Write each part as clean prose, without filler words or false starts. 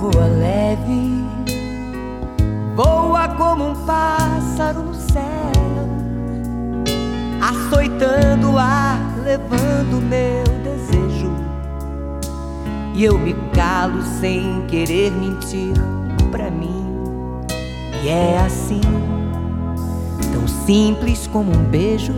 voa leve, voa como um pássaro no céu, açoitando o ar, levando meu desejo. E eu me calo sem querer mentir pra mim. E é assim, tão simples como um beijo,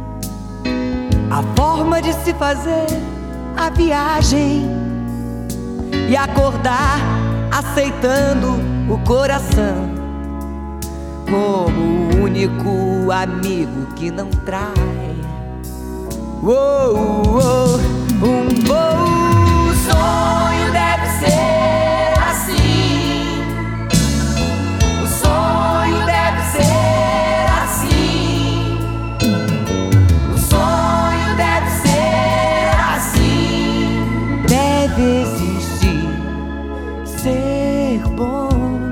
a forma de se fazer a viagem e acordar aceitando o coração como o único amigo que não trai. Um bom sonho deve ser assim. O sonho deve ser assim. O sonho deve ser assim. Deve existir, ser bom,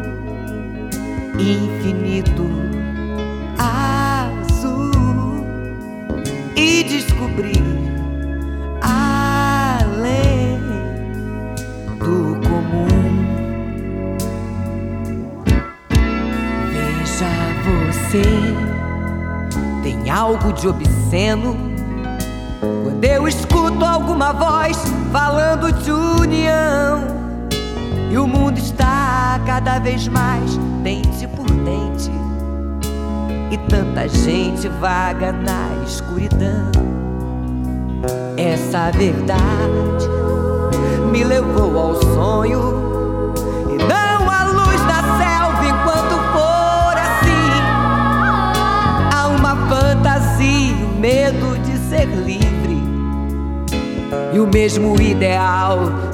infinito, azul, e descobrir além do comum. Veja você, tem algo de obsceno quando eu escuto alguma voz falando de união. E o mundo está cada vez mais dente por dente, e tanta gente vaga na escuridão. Essa verdade me levou ao sonho, e não à luz da selva. Enquanto for assim, há uma fantasia, o medo de ser livre, e o mesmo ideal